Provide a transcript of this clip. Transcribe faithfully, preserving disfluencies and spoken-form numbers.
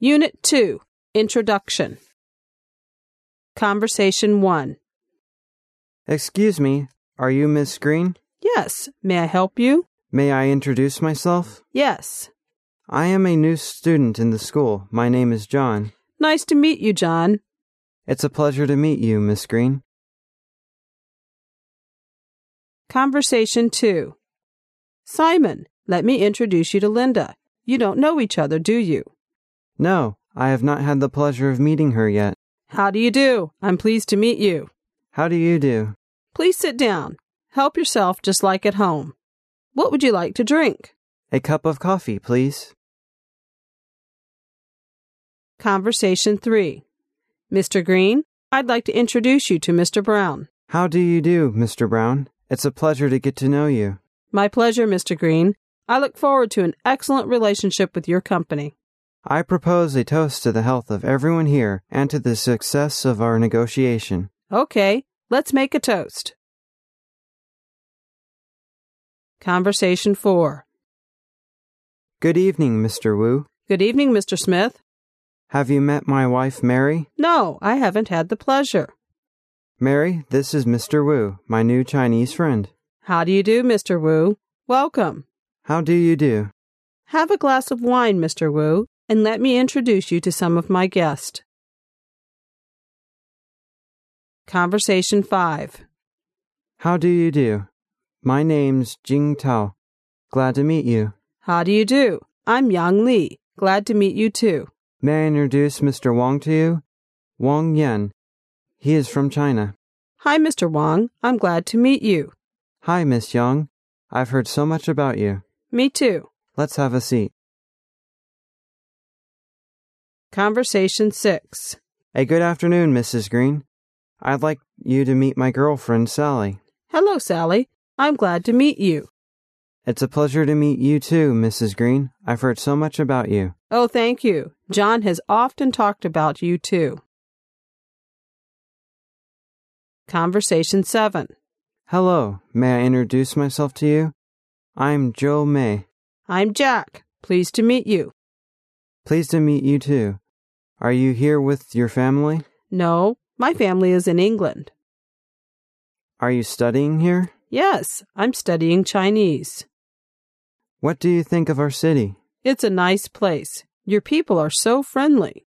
Unit two, Introduction. Conversation one. Excuse me, are you Miss Green? Yes, may I help you? May I introduce myself? Yes. I am a new student in the school. My name is John. Nice to meet you, John. It's a pleasure to meet you, Miss Green. Conversation two. Simon, let me introduce you to Linda. You don't know each other, do you? No, I have not had the pleasure of meeting her yet. How do you do? I'm pleased to meet you. How do you do? Please sit down. Help yourself just like at home. What would you like to drink? A cup of coffee, please. Conversation three. Mister Green, I'd like to introduce you to Mister Brown. How do you do, Mister Brown? It's a pleasure to get to know you. My pleasure, Mister Green. I look forward to an excellent relationship with your company. I propose a toast to the health of everyone here and to the success of our negotiation. Okay, let's make a toast. Conversation four. Good evening, Mister Wu. Good evening, Mister Smith. Have you met my wife, Mary? No, I haven't had the pleasure. Mary, this is Mister Wu, my new Chinese friend. How do you do, Mister Wu? Welcome. How do you do? Have a glass of wine, Mister Wu, and let me introduce you to some of my guests. Conversation five. How do you do? My name's Jing Tao. Glad to meet you. How do you do? I'm Yang Li. Glad to meet you too. May I introduce Mister Wang to you? Wang Yan. He is from China. Hi, Mister Wang. I'm glad to meet you. Hi, Miss Yang. I've heard so much about you. Me too. Let's have a seat. Conversation six. A good afternoon, Missus Green. I'd like you to meet my girlfriend, Sally. Hello, Sally. I'm glad to meet you. It's a pleasure to meet you too, Missus Green. I've heard so much about you. Oh, thank you. John has often talked about you too. Conversation seven. Hello, may I introduce myself to you? I'm Joe May. I'm Jack. Pleased to meet you. Pleased to meet you too. Are you here with your family? No, my family is in England. Are you studying here? Yes, I'm studying Chinese. What do you think of our city? It's a nice place. Your people are so friendly.